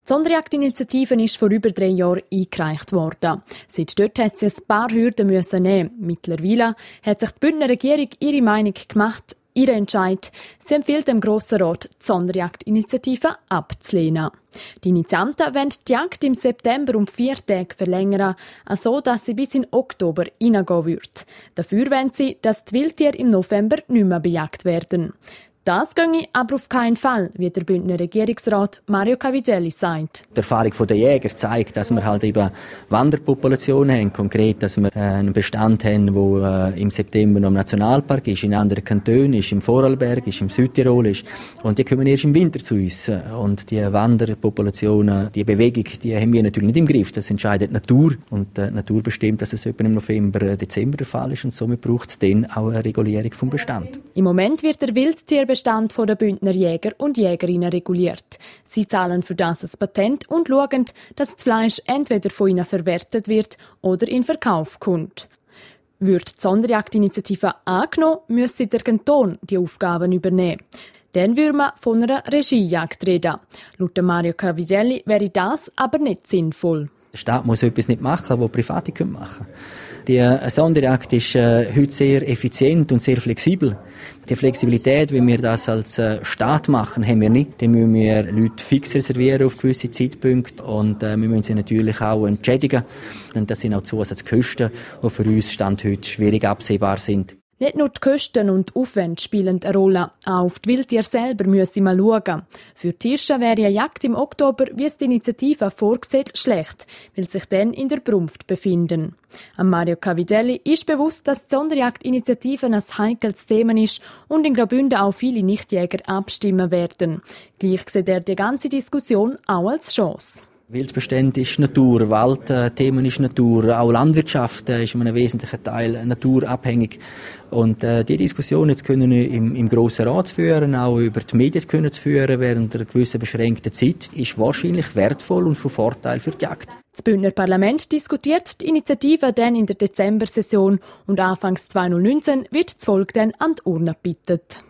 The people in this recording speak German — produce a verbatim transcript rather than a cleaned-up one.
Die Sonderjagdinitiative ist vor über drei Jahren eingereicht worden. Seit dort hat sie ein paar Hürden müssen nehmen. Mittlerweile hat sich die Bündner Regierung ihre Meinung gemacht, ihren Entscheid. Sie empfiehlt dem Grossen Rat, die Sonderjagdinitiative abzulehnen. Die Initianten wollen die Jagd im September um vier Tage verlängern, so dass sie bis in Oktober hineingehen wird. Dafür wollen sie, dass die Wildtiere im November nicht mehr bejagt werden. Das ginge aber auf keinen Fall, wie der Bündner Regierungsrat Mario Cavigelli sagt. Die Erfahrung der Jäger zeigt, dass wir halt eben Wanderpopulationen haben, konkret, dass wir einen Bestand haben, der im September noch im Nationalpark ist, in anderen Kantonen ist, im Vorarlberg ist, im Südtirol ist. Und die kommen erst im Winter zu uns. Und die Wanderpopulationen, die Bewegung, die haben wir natürlich nicht im Griff. Das entscheidet die Natur. Und die Natur bestimmt, dass es etwa im November, Dezember der Fall ist. Und somit braucht es dann auch eine Regulierung vom Bestand. Im Moment wird der Wildtierbestand der Bündner Jäger und Jägerinnen reguliert. Sie zahlen für das ein Patent und schauen, dass das Fleisch entweder von ihnen verwertet wird oder in Verkauf kommt. Wird die Sonderjagdinitiative angenommen, müsse der Kanton die Aufgaben übernehmen. Dann würde man von einer Regiejagd reden. Laut Mario Cavigelli wäre das aber nicht sinnvoll. Der Staat muss etwas nicht machen, was Private machen können. Die Sonderjagd ist äh, heute sehr effizient und sehr flexibel. Die Flexibilität, wie wir das als äh, Staat machen, haben wir nicht. Dann müssen wir Leute fix reservieren auf gewisse Zeitpunkte und äh, wir müssen sie natürlich auch entschädigen. Und das sind auch Zusatzkosten, die für uns Stand heute schwierig absehbar sind. Nicht nur die Kosten und die Aufwände spielen eine Rolle, auch auf die Wildtiere selber müssen wir schauen. Für die Hirsche wäre eine Jagd im Oktober, wie es die Initiative vorsieht, schlecht, weil sie sich dann in der Brunft befinden. Am Mario Cavigelli ist bewusst, dass die Sonderjagdinitiative ein heikles Thema ist und in Graubünden auch viele Nichtjäger abstimmen werden. Gleich sieht er die ganze Diskussion auch als Chance. Wildbestand ist Natur, Waldthemen ist Natur, auch Landwirtschaft ist in einem wesentlichen Teil naturabhängig. Und äh, die Diskussion jetzt können wir im, im Grossen Rat führen, auch über die Medien können zu führen während einer gewissen beschränkten Zeit, ist wahrscheinlich wertvoll und von Vorteil für die Jagd. Das Bündner Parlament diskutiert die Initiative dann in der Dezembersession und anfangs zweitausendneunzehn wird das Volk dann an die Urne gebeten.